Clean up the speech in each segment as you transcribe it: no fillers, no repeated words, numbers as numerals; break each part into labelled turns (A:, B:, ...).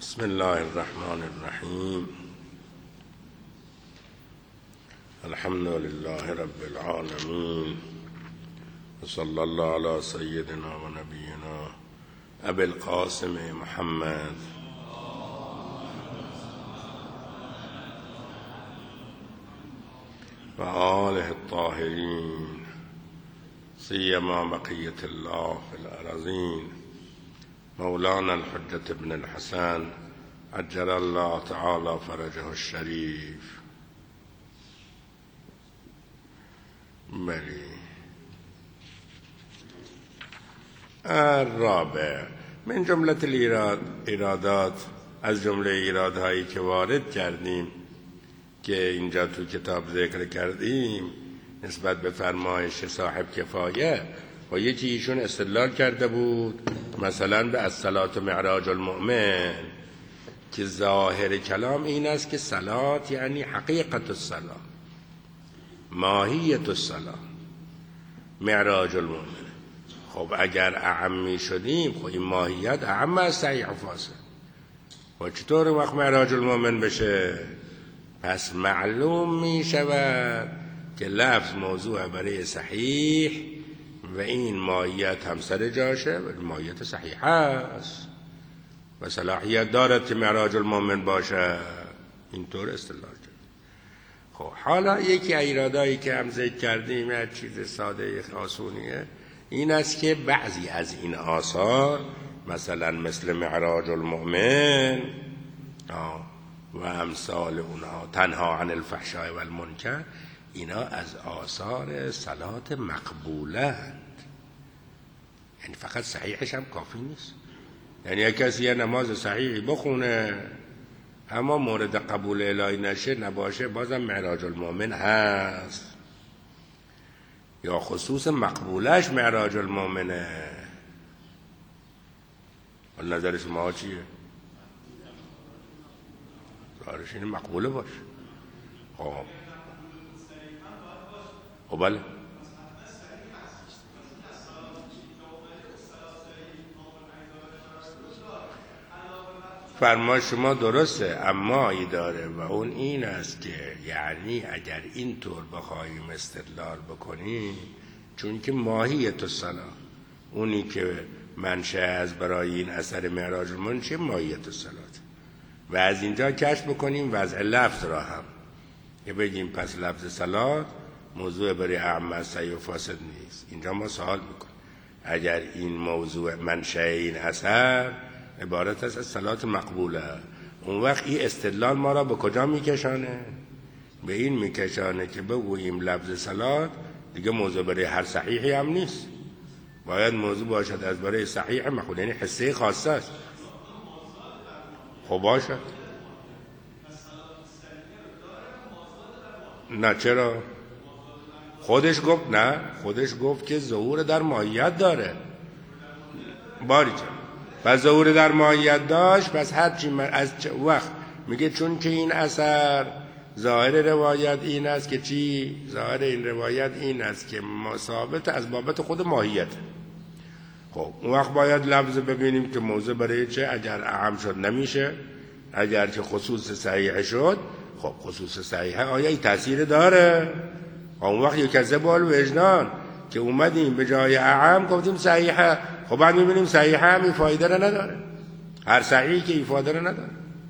A: بسم الله الرحمن الرحیم. الحمد لله رب العالمین و صلی الله علی سیدنا و نبینا ابی القاسم محمد و آله الطاهرین سیما بقیة الله فی الارضین مولانا الحجة ابن الحسن عجل الله تعالی فرجه الشریف. بلی الرابع من جمله ایرادات، از جمله ایرادهایی که وارد کردیم که اینجا تو کتاب ذکر کردیم نسبت به فرمایش صاحب کفایه و یکی ایشون استدلال کرده بود مثلا به الصلاة معراج المؤمن که ظاهر کلام این است که صلات یعنی حقیقت الصلاة، ماهیت الصلاة، معراج المؤمن. خب اگر اعم می شدیم خب این ماهیت اعم از صحیح و فاسد و چطور وقت معراج المؤمن بشه؟ پس معلوم می شود که لفظ موضوع برای صحیح و این ماهیت هم سر جاشه و ماهیت صحیح است و صلاحیت دارد که معراج المؤمن باشه. اینطور استدلال کرد. خب حالا یکی ایرادایی که هم ذکر کردیم یه چیز ساده آسونیه، این است که بعضی از این آثار مثلا مثل معراج المؤمن و امثال اونها تنها عن الفحشاء و المنکر، اینا از آثار صلات مقبولند، یعنی فقط صحیحش هم کافی نیست. یعنی یک کسی یه نماز صحیحی بخونه اما مورد قبول الهی نشه نباشه بازم معراج المؤمن هست، یا خصوص مقبولش معراج المؤمنه. نظر شما چیه؟ ظاهرش اینه مقبوله باشه. خب بله فرما شما درسته، اما ای داره و اون این است که یعنی اگر اینطور بخوایم استدلال بکنیم، چون که ماهیت الصلاة اونی که منشأ از برای این اثر معراج المؤمن چه ماهیت الصلاة و از اینجا کشف بکنیم وضع لفظ را هم که بگیم پس لفظ صلاة موضوع برای اعم صحیح و فاسد نیست. اینجا ما سوال میکنیم اگر این موضوع منشأ این اثر عبارت است از صلات مقبوله، اون وقت این استدلال ما را به کجا میکشانه؟ به این میکشانه که بگوییم لفظ صلات دیگه موضوع برای هر صحیحی هم نیست، باید موضوع باشد از برای صحیح مقبول، یعنی حصه خاصه است. خب باشد. نه چرا؟ خودش گفت نه، خودش گفت که ظهور در ماهیت داره. باری چرا؟ پس ظهور در ماهیت داشت، پس هرچی از وقت میگه چون که این اثر ظاهر روایت این است که چی؟ ظاهر این روایت این است که ثابت از بابت خود ماهیت. خب اون وقت باید لفظ ببینیم که موضوع برای چه؟ اگر اعم شد نمیشه، اگر که خصوص صحیح شد خب خصوص صحیح آیا این تأثیر داره؟ اون وقت یک کذب الوجدان که اومدیم به جای اعم گفتیم صحیحه، خب بعد میبینیم صحیحه هم این فایده را نداره، هر صحیحی که این فایده را نداره.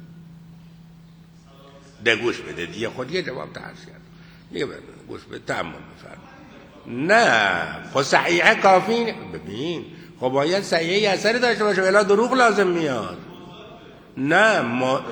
A: ده گوش بده دیگه، خود یه جواب تحرش کرد دیگه، گوش بده تأمل بفرم. نه خب صحیحه کافی ببین، خب باید صحیحی اثری داشته باشه الا دروغ لازم میاد. نه ما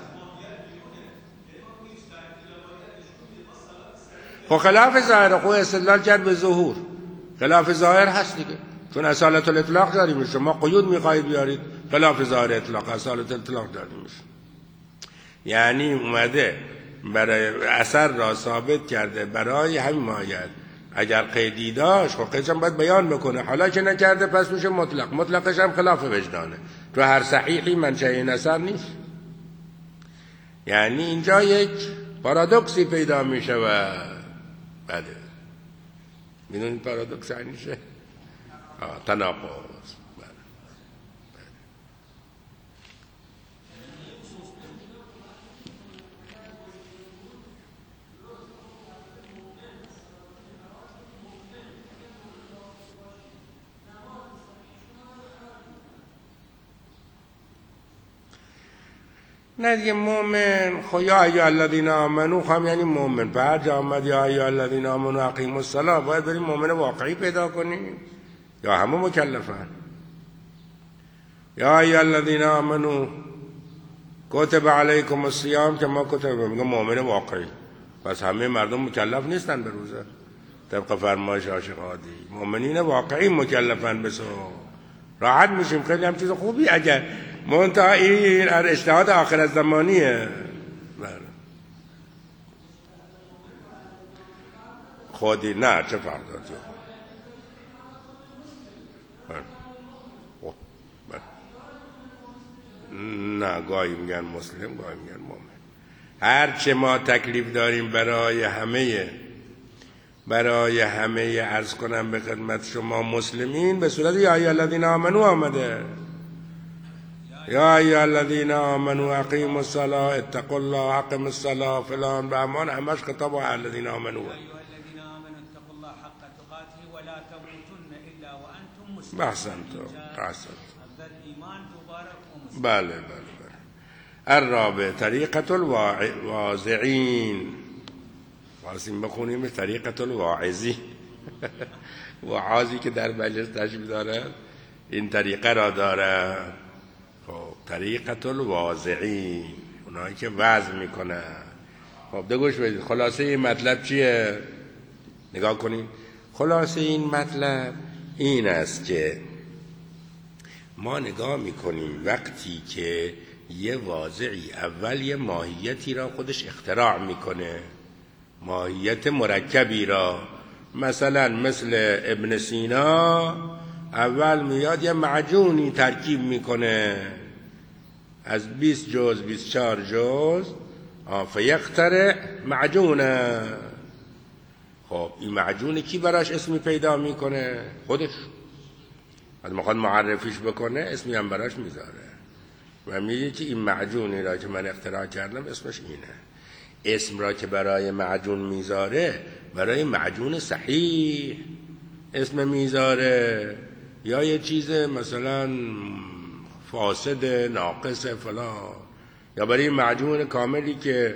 A: خب خلاف ظاهر، خب استدلال کرد به ظهور، خلاف ظاهر هست دیگه، چون اصالت الاطلاق جاری میشه. شما قیود میخواهید بیارید، خلاف ظاهر اطلاق اصالت الاطلاق جاری میشه. یعنی اومده برای اثر را ثابت کرده برای همین ماهیت. اگر قیدی داشت خب قیدش هم باید بیان بکنه، حالا که نکرده پس میشه مطلق، مطلقش هم خلاف وجدانه، تو هر صحیحی منشأ این اثر نیست. یعنی اینجا یک پارادوکسی پیدا میشه و بله میدونید پارادوکس یعنی چه؟ تناقض. نه دیگه مؤمن خب یا ایها الذین آمنو هم یعنی مؤمن. بعد جا آمد یا ایها الذین آمنو اقیموا الصلاة، باید بریم مؤمن واقعی پیدا کنیم یا همه مکلفن. یا ایها الذین آمنو کتب علیکم الصیام که ما کتب میگه مؤمن واقعی، پس همه مردم مکلف نیستن به روزه طبق فرمایش عاشق عادی. مؤمنین واقعی مکلفن به صوم. راحت میشیم، خیلی هم چیز خوبی. اگر منتها این اجتهاد آخر الزمانیه. خودی نه چه فرقاتی. نه گاهی میگن مسلم گاهی میگن مؤمن. هرچه ما تکلیف داریم برای همه عرض کنم به خدمت شما مسلمین به صورت یا ایها الذین آمنو آمده. یا ایها الذین آمنو اقیموا الصلاة اتقوا الله اقیموا الصلاة فلان بهمان، همش خطاب اهل الذین آمنو. احسنتم. بله. الرابع طریقة الواعظین. واسیم بخونیم طریقة الواعظین. وعاظی که در مجلس تشریف داره این طریقه را داره. خب طریقة الواعظین، اونایی که وعظ میکنن. خب ده گوش بدید. خلاصه این مطلب چیه؟ نگاه کنید. خلاصه این مطلب این است که ما نگاه میکنیم وقتی که یه واضعی اول یه ماهیتی را خودش اختراع میکنه، ماهیت مرکبی را، مثلا مثل ابن سینا اول میاد یه معجونی ترکیب میکنه از 20 جز 24 جز فیخترع معجونه. خب این معجون کی براش اسمی پیدا میکنه؟ خودش. از میخواد معرفیش بکنه اسمی هم براش میذاره و میگه که این معجونی را که من اختراع کردم اسمش اینه. اسم را که برای معجون میذاره برای معجون صحیح اسم میذاره، یا یه چیز مثلا فاسد ناقص فلان، یا برای معجون کاملی که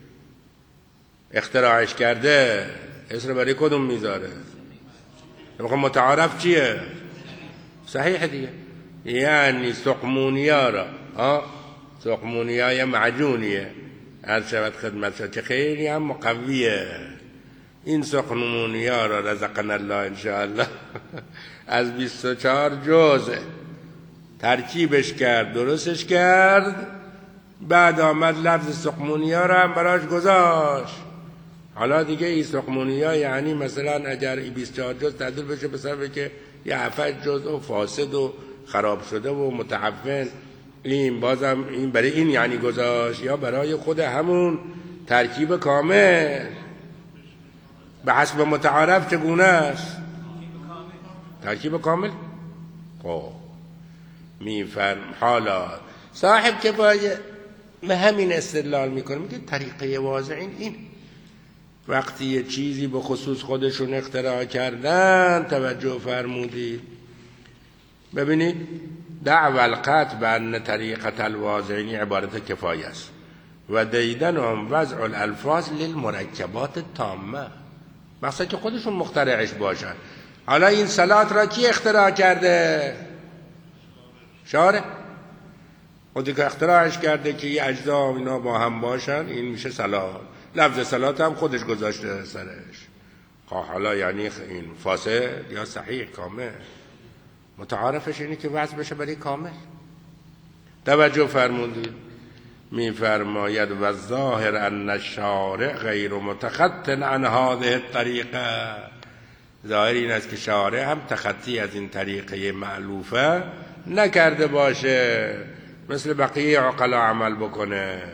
A: اختراعش کرده اسم برای کدوم میذاره؟ متعارف چیه؟ صحیح دیگه. یعنی سقمونیا را سقمونیا یه معجونیه از شود خدمت که خیلی هم مقویه. این سقمونیا را رزقنا الله انشاءالله از 24 جز ترکیبش کرد، درستش کرد، بعد آمد لفظ سقمونیا را هم براش گذاشت. حالا دیگه این سقمونیا یعنی مثلا اگر 24 جز تبدیل بشه به سبب که یه 7 جز و فاسد و خراب شده و متعفن، این بازم این برای این یعنی گذاشت، یا برای خود همون ترکیب کامل به حسب متعارف چگونه است؟ ترکیب کامل. خب میفرم حالا صاحب کفایه به همین استدلال میکنه، میگه طریقه واضعین این وقتی یه چیزی به خصوص خودشون اختراع کردن، توجه فرمودید ببینید دعوى القطع بأن طریقة الواضعین عبارت کفایه است و دیدنهم وضع الالفاظ للمرکبات التامه، مقصد که خودشون مخترعش باشن. حالا این صلات را کی اختراع کرده؟ شارع. خودی که اختراعش کرده که یه اجزا اینا با هم باشن، این میشه صلات. لفظ صلات هم خودش گذاشته سرش. حالا یعنی این فاسد یا صحیح کامل؟ متعارفش اینه که وضع بشه برای کامل. توجه فرمودید میفرماید و الظاهر ان الشارع غیر متخط عن هذه الطریقه. ظاهر این است که شارع هم تخطی از این طریقه مألوفه نکرده باشه، مثل بقیه عقلا عمل بکنه.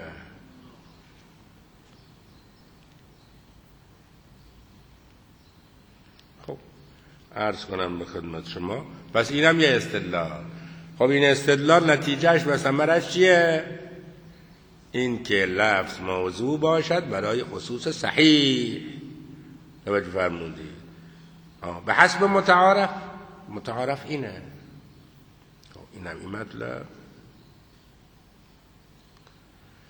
A: خب عرض کنم به خدمت شما، پس اینم یه استدلال. خب این استدلال نتیجهش و ثمرش چیه؟ این که لفظ موضوع باشد برای خصوص صحیح. توجه فرمودید؟ به حسب متعارف اینه. خب اینم این مطلب.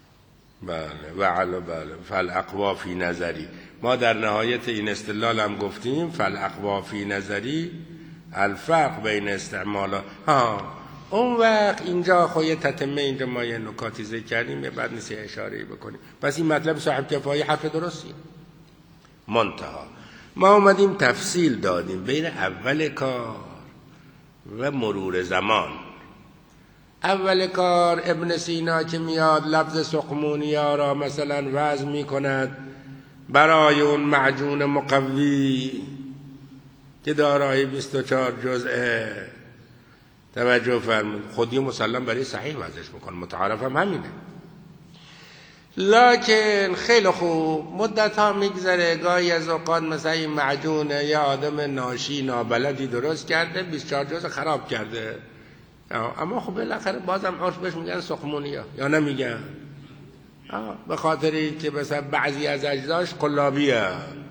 A: بله فالاقوا فی نظری. ما در نهایت این استدلال هم گفتیم فالاقوا فی نظری الفرق بین استعمال اون وقت اینجا خواهی تتمه، اینجا ما یه نکاتی ذکر کردیم، یه بعد نیست اشاره بکنیم. پس این مطلب صاحب کفایی حرف درستی. منتها ما اومدیم تفصیل دادیم بین اول کار و مرور زمان. اول کار ابن سینا که میاد لفظ سقمونیا را مثلا وضع می کند برای اون معجون مقوی که دارای 24 جزءه، توجه فرمود، خودی مسلم برای صحیح وضعش میکنه، متعارف هم همینه. لکن خیلی خوب مدت ها میگذره، گاهی از اوقات مثلا این معجون یا آدم ناشی نابلدی درست کرده 24 جزء خراب کرده، اما خب بالاخره بازم عرف بهش میگن سقمونیا یا نمیگن؟ به خاطری که مثلا بعضی از اجزاش قلابیه،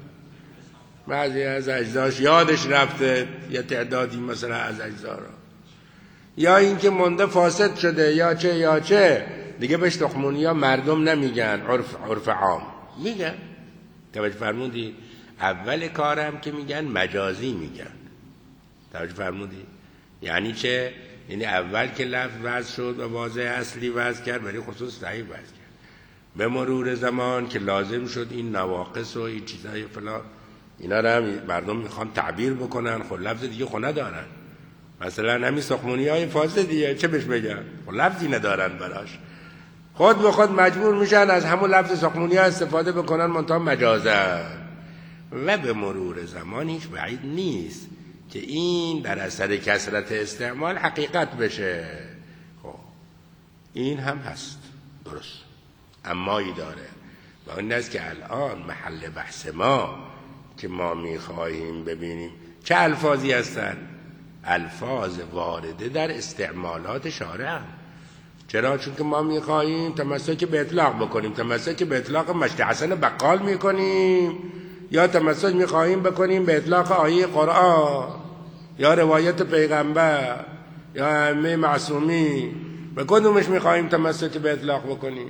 A: بعضی از اجزاش یادش رفته یه تعدادی مثلا از اجزا را، یا اینکه مونده فاسد شده یا چه دیگه بهش سقمونیا مردم نمیگن، عرف عام میگن. توجه فرمودید؟ اول کارم که میگن مجازی میگن. توجه فرمودید؟ یعنی چه؟ یعنی اول که لفظ وضع شد و واضح اصلی وضع کرد برای خصوص صحیح وضع کرد. به مرور زمان که لازم شد این نواقص و این چیزای فلان اینا رو هم مردم میخوان تعبیر بکنن، خب لفظ دیگه خود ندارن. مثلا همین سقمونی های فاسدیه چه بهش بگن؟ خب لفظی ندارن براش، خود به خود مجبور میشن از همون لفظ سقمونی ها استفاده بکنن منتها مجازن. و به مرور زمان هیچ بعید نیست که این در اثر کثرت استعمال حقیقت بشه. خب این هم هست، درست، اما ای داره و اون است که الان محل بحث ما که ما میخواهیم ببینیم چه الفاظی هستن. الفاظ وارده در استعمالات شارع. چرا؟ چون که ما میخواهیم تمسک به اطلاق بکنیم. تمسک به اطلاق مشت حسن بقال میکنیم یا تمسک میخواهیم بکنیم به اطلاق آیه قرآن یا روایت پیغمبر یا ائمه معصومی؟ به کدومش میخواهیم تمسک به اطلاق بکنیم؟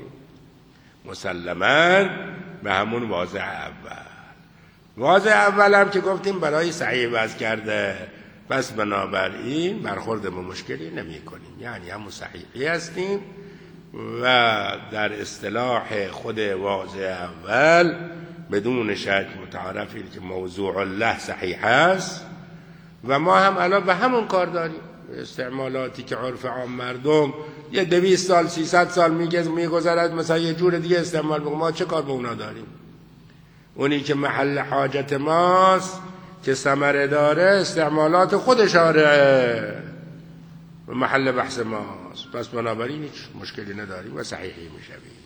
A: مسلماً به همون واضع اول. واضع اول هم که گفتیم برای صحیح وضع کرده، پس بنابراین برخورد به مشکلی نمی کنیم، یعنی همون صحیحی هستیم و در اصطلاح خود واضع اول بدون شک متعارفی که موضوع الله صحیح است و ما هم الان به همون کار داریم. استعمالاتی که عرف عام مردم یه 200 سال 300 سال میگذرد مثلا یه جور دیگه استعمال بکنیم، ما چه کار به اونا داریم؟ اونی که محل حاجت ماست که ثمره داره استعمالات خود شارعه و محل بحث ماست، پس بنابراین هیچ مشکلی نداریم و صحیحی میشویم.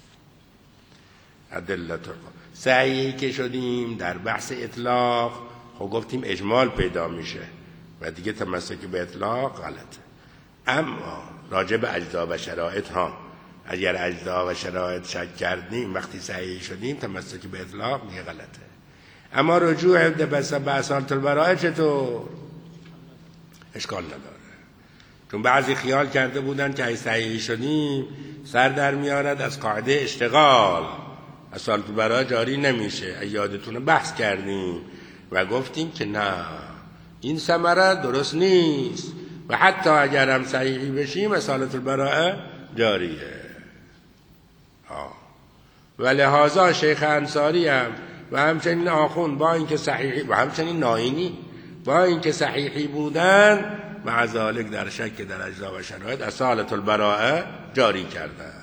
A: ادلت صحیحی که شدیم در بحث اطلاق، خب گفتیم اجمال پیدا میشه و دیگه تمسک به اطلاق غلطه. اما راجع به اجزا و شرایط ها، اگر اجزا و شرایط شک کردیم وقتی صحیح شدیم تمسک به اطلاق دیگه غلطه. اما رجوع به اصالت البراءه چطور؟ اشکال نداره، چون بعضی خیال کرده بودن که اگه صحیح شدیم سر در میارد از قاعده اشتغال، اصالت البراءه جاری نمیشه. یادتونه بحث کردیم و گفتیم که نه، این ثمره درست نیست و حتی اگر هم صحیحی بشیم اصالت البراءه جاریه. و لحاظا شیخ انصاری هم و همچنین آخوند با اینکه صحیحی و همچنین نائینی با اینکه صحیحی بودن مع ذالک در شک در اجزا و شرایط اصالت البراءه جاری کردن.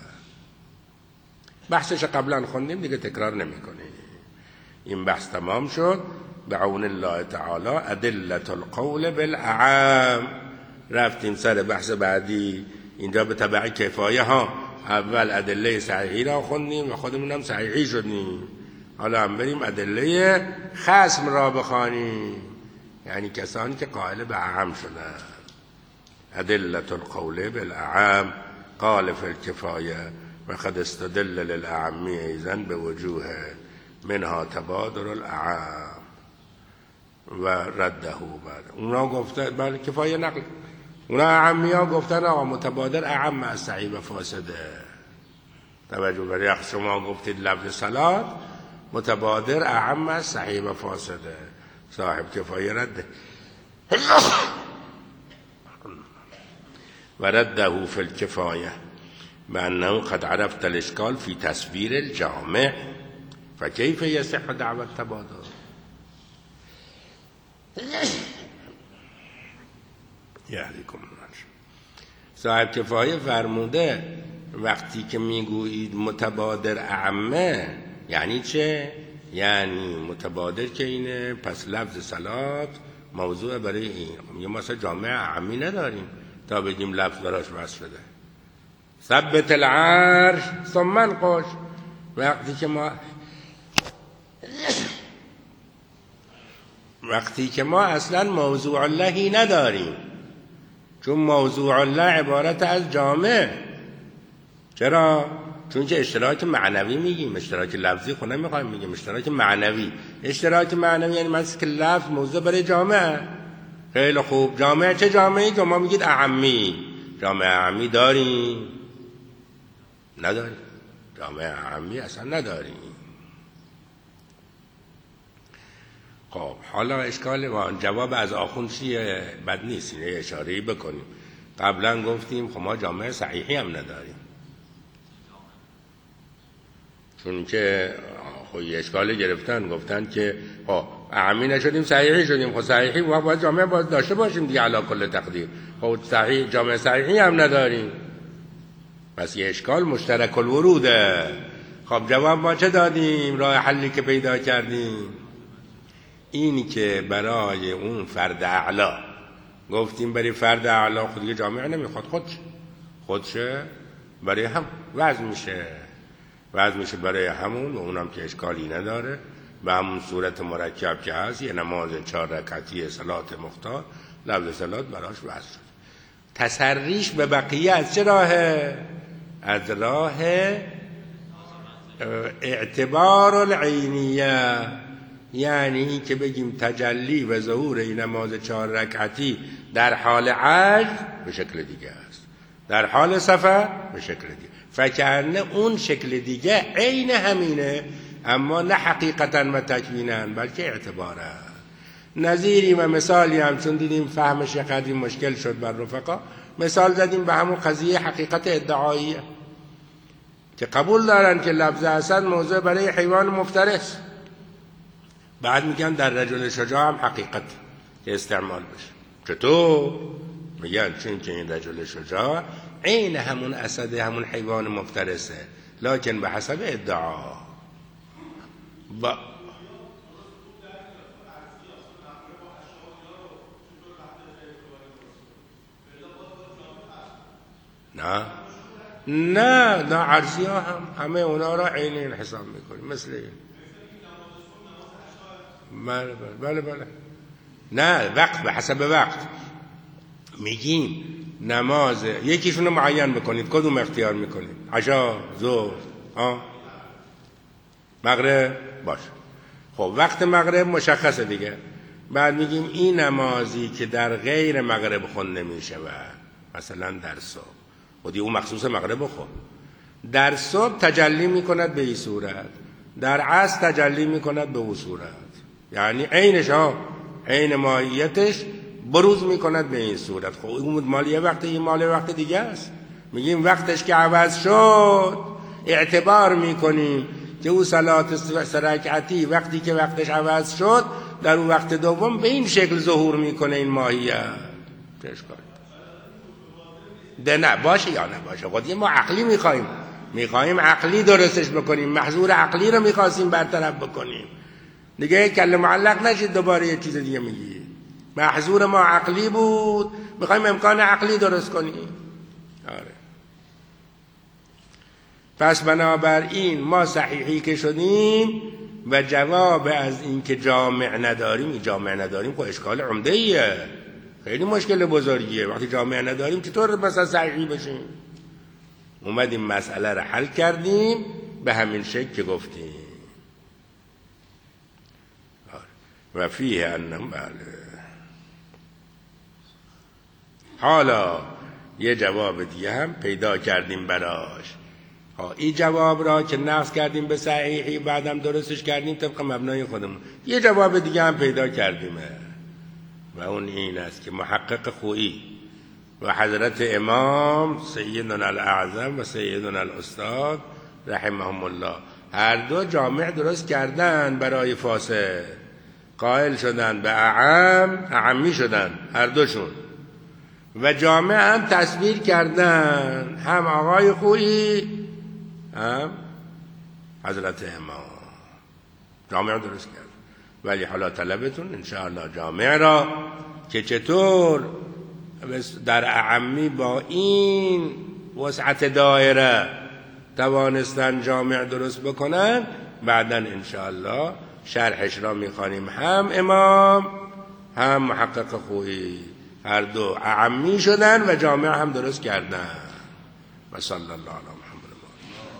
A: بحثش قبلا خوندیم دیگه تکرار نمی کنیم. این بحث تمام شد. بعون الله تعالی ادلت القول بالاعم. رفتیم سر بحث بعدی. اینجا به تبع کفایه ها اول ادله صحیحی را خوندیم و خودمون هم صحیحی شدیم. حالا هم بریم ادله خصم را بخوانیم، یعنی کسانی که قائل به اعم شدن. ادلت القول بالاعم قال فی الکفایه و قد استدل للاعمی ایضا به وجوه منها تبادر الاعم و رده بعد. اونا گفتن بله کفایه نقل، اونا اعمی ها گفتن آقا متبادر اعم از صحیح و فاسده. توجه برای شما گفتید لفظ صلات متبادر اعم از صحیح و فاسده. صاحب کفایه رده و رده فی الکفایه بأنه قد عرفت الاشکال فی تصویر الجامع فکیف یصح دعوی التبادر. یهدیکم الله. صاحب کفایه فرموده وقتی که میگویید متبادر اعمه یعنی چه؟ یعنی متبادر که اینه پس لفظ صلات موضوع برای این. یه مثلا جامع اعمی نداریم تا بگیم لفظ براش وصف بده. ثبت العرش ثم انقش. وقتی که ما اصلا موضوع اللهی نداریم، چون موضوع الله عبارت از جامع. چرا؟ چون که اشتراک معنوی میگیم، اشتراک لفظی خود نمیخوایم میگیم، اشتراک معنوی. اشتراک معنوی یعنی مثل که لفظ موضوع برای جامعه. خیلی خوب، جامعه چه جامعه‌ای که ما میگید اعمی؟ جامعه اعمی داریم؟ نداریم. جامعه اعمی اصلا نداریم. خب حالا اشکال و جواب از آخوند چیه؟ بد نیست اینه اشاره‌ای بکنیم. قبلا گفتیم خب ما جامعه صحیحی هم نداریم، چون که خب اشکال گرفتن گفتن که خب اعمی نشدیم صحیحی شدیم. خب صحیحی باید جامعه باید داشته باشیم دیگه علی کل تقدیر. خب صحیح جامعه صحیحی هم نداریم، پس یه اشکال مشترک الوروده. خب جواب ما چه دادیم؟ راه حلی که پیدا کردیم اینی که برای اون فرد اعلا گفتیم برای فرد اعلا خود دیگه جامعه نمیخواد، خودشه برای هم وضع میشه برای همون، و اونم که اشکالی نداره. به همون صورت مرکب که هست، یه نماز 4 رکعتی صلات مختار لفظ صلات براش وضع شد. تسریش به بقیه از چه راهه؟ از راه اعتبار العینیه، یعنی که بگیم تجلی و ظهور این نماز 4 رکعتی در حال عجز به شکل دیگه است، در حال سفر به شکل دیگه. فکرنه اون شکل دیگه عین همینه، اما نه حقیقتا و تکوینا بلکه اعتباره. نظیری و مثالی هم چون دیدیم فهمش قدری مشکل شد بر رفقا، مثال زدیم به همون قضیه حقیقت ادعاییه که قبول دارن که لفظ حسن موضوع برای حیوان مفترس، بعد میگن در رجل شجاع هم حقیقت که استعمال بشه. چطور؟ میگن چون که این رجل شجاع عین همون اسد همون حیوان مفترسه، لکن به حسب ادعا. نه عرضی ها هم همه اونا را عین این حساب میکنیم مثل این. بله نه وقت به حسب وقت میگیم نماز یکیشون رو معین بکنید، کدوم اختیار میکنید؟ عشا، ظهر، مغرب باشه. خب وقت مغرب مشخصه دیگه. بعد میگیم این نمازی که در غیر مغرب خونده میشه و مثلا در صبح خودی اون مخصوص مغرب خون، در صبح تجلی میکند به این صورت، در عصر تجلی میکند به اون صورت، یعنی عینش عین ماهیتش بروز میکند به این صورت. خب اون مال یه وقت، این مال وقت دیگه است. میگیم وقتش که عوض شد اعتبار میکنیم که اون صلات 3 رکعتی وقتی که وقتش عوض شد در اون وقت دوم به این شکل ظهور میکنه این ماهیت. چه اشکالی؟ ده نه باشه یا نباشه. خودی ما عقلی میخوایم عقلی درستش بکنیم، محظور عقلی رو میخواستیم برطرف بکنیم دیگه. کله معلق نشید دوباره یه چیز دیگه میگی. محظور ما عقلی بود، میخوایم امکان عقلی درست کنیم. آره. پس بنابراین ما صحیحی که شدیم و جواب از این که جامع نداریم خب اشکال عمده ایه، خیلی مشکل بزرگیه. وقتی جامع نداریم چطور مثلا صحیحی بشیم؟ اومدیم مسئله رو حل کردیم به همین شکل که گفتیم. و فیه انم بله. حالا یه جواب دیگه هم پیدا کردیم براش. این جواب را که نقص کردیم به صحیحی بعدم درستش کردیم طبق مبنای خودمون، یه جواب دیگه هم پیدا کردیم و اون این است که محقق خویی و حضرت امام سیدنا الاعظم و سیدنا الاستاد رحمهم الله هر دو جامع درست کردن برای فاسد، قائل شدن به اعمی شدن هر دوشون، و جامع هم تصویر کردن، هم آقای خویی هم حضرت امام جامع درست کرد. ولی حالا طلبتون انشاءالله جامع را که چطور در اعمی با این وسعت دایره توانستن جامع درست بکنن، بعداً انشاءالله شرحش را میخوانیم. هم امام هم محقق خویی هر دو اعمی شدن و جامع هم درست کردن. و صلی الله علیه